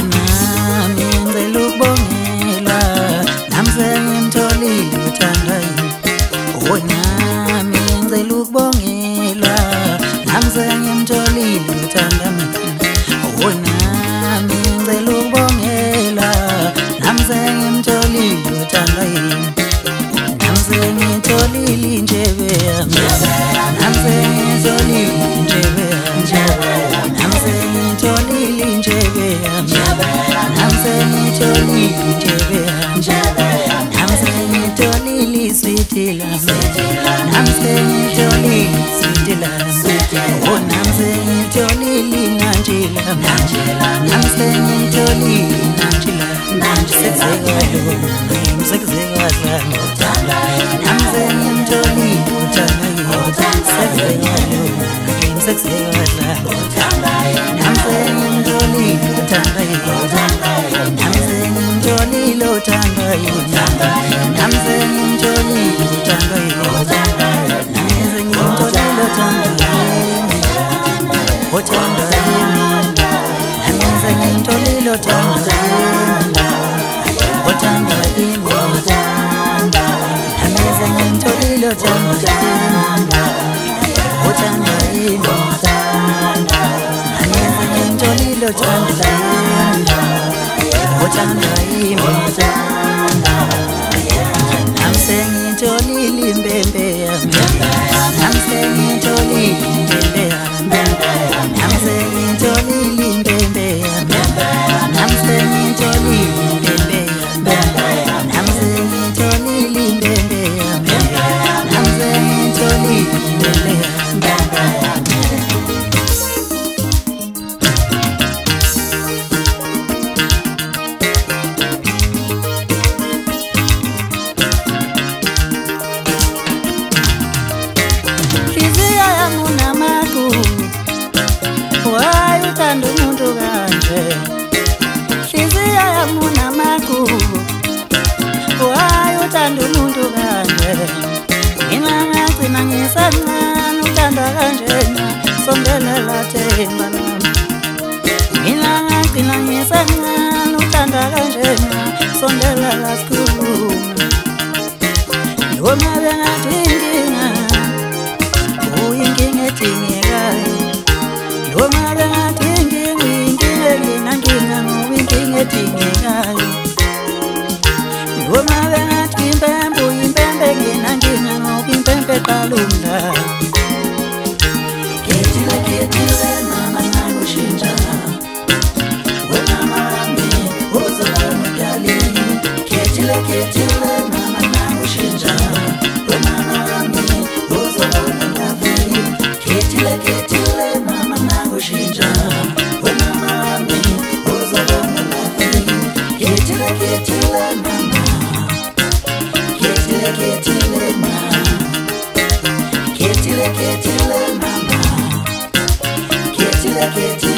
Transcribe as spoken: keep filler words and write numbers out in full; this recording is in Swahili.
nami ngicela ukubongela namsengimtholile uthandayo. Oh nami ngicela ukubongela namsengimtholile uthandayo. Oh nami ngicela ukubongela namsengimtholile uthandayo. Namsengitholile injebe yami, namsengitholile injebe yami, namsengitholile injebe yami, namsengitholile injebe yami, namsengitholile iswiti lami, namsengitholile iswiti lami. Oh namsengitholile inantshi lami, namsengitholile inantshi lami. Sekuzekalo sekuzekadla namsengimtholile uthandayo. Sekuzekalo sekuzekadla namsengimtholile uthandayo. Namsengimtholile uthandayo. Namsengimtholile uthandayo. Namsengimtholile uthandayo. Uthandayo namsengimtholile uthandayo. Otanda imo, otanda, namsengimtholile otanda, otanda imo, otanda, namsengimtholile otanda, otanda imo, otanda, namsengimtholile impembe yami, namsengimtholile impembe yami, namsengimtholile impembe yami, namsengimtholile impembe yami. Uthanda umuntu kanje, hliziyo yami unamakubo. Why uthanda umuntu kanje, mina ngagcina ngisancane uthanda kanjena. Sondelela themba nami, mina ngagcina ngisancane uthanda kanjena. Sondelela sikhuluma, noma bengathi inkinga uyinkinga edingekayo. Noma bengathi inkinga inkinga enginankinga ngoba inkinga edingekayo. Noma bengathi impembe uyimpembe enginankinga ngoba impembe eqala umdlalo. Khethile khethile mama nakushintsha, wena mami uzobona umdalini. Khethile khethile mama nakushintsha, wena mami uzobona umdalini. Khethile khethile mama nakushintsha, wena mami uzobona umdalini. Khethile khethile mama, khethile khethile mama, khethile khethile mama, khethile khethile.